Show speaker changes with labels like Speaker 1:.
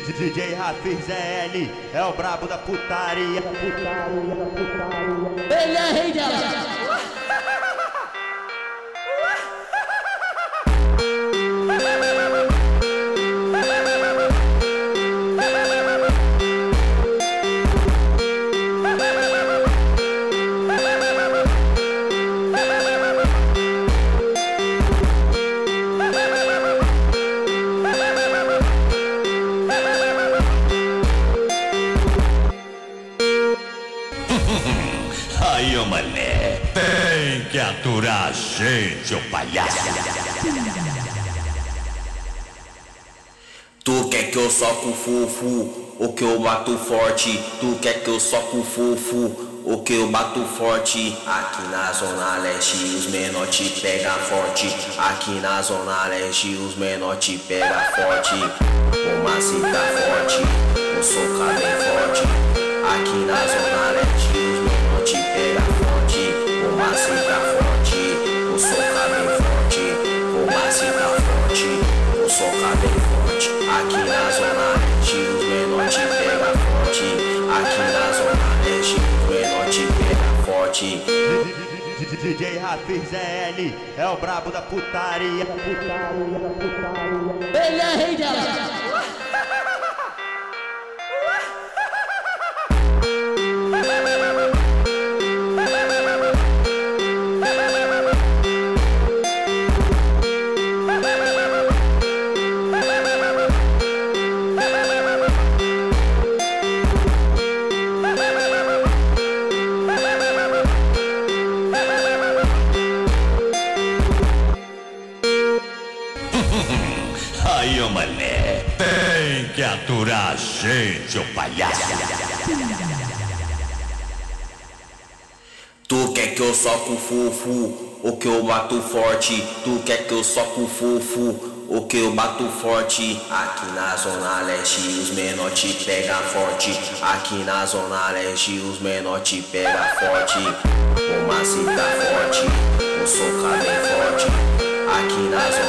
Speaker 1: DJ Rafizel é o brabo da putaria.
Speaker 2: Ele é rei dela.
Speaker 3: Aí, ô mané, tem que aturar a gente, ô palhaço.
Speaker 4: Tu quer que eu soco o fufu, ou que eu bato forte? Tu quer que eu soco o fufu, ou que eu bato forte? Aqui na Zona Leste os menor te pega forte. Aqui na Zona Leste os menor te pega forte. O macita forte, o soca bem forte. Aqui na Zona Leste os menor te pega forte. O macita forte, o soca bem forte. O macita forte, o soca bem forte. Aqui na Zona Leste os menor te pega forte. Aqui na Zona Leste os menor te pega forte.
Speaker 1: DJ Rafizel é o brabo da putaria.
Speaker 2: Ele é rei dela.
Speaker 3: Aí, ô mané, tem que aturar a gente, ô palhaço.
Speaker 4: Tu quer que eu soco o fufu, ou que eu bato forte? Tu quer que eu soco o fufu, ou que eu bato forte? Aqui na Zona Leste os menor te pega forte. Aqui na Zona Leste os menor te pega forte. O macita forte, o soca bem forte. Aqui na Zona